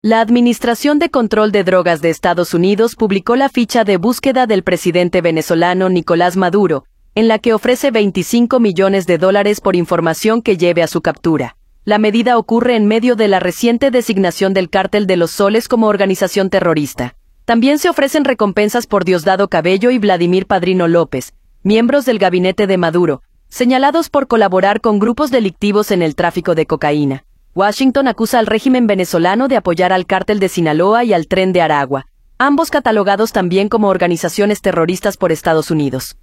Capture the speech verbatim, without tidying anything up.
La Administración de Control de Drogas de Estados Unidos publicó la ficha de búsqueda del presidente venezolano Nicolás Maduro, en la que ofrece veinticinco millones de dólares por información que lleve a su captura. La medida ocurre en medio de la reciente designación del Cártel de los Soles como organización terrorista. También se ofrecen recompensas por Diosdado Cabello y Vladimir Padrino López, miembros del gabinete de Maduro, señalados por colaborar con grupos delictivos en el tráfico de cocaína. Washington acusa al régimen venezolano de apoyar al Cártel de Sinaloa y al Tren de Aragua, ambos catalogados también como organizaciones terroristas por Estados Unidos.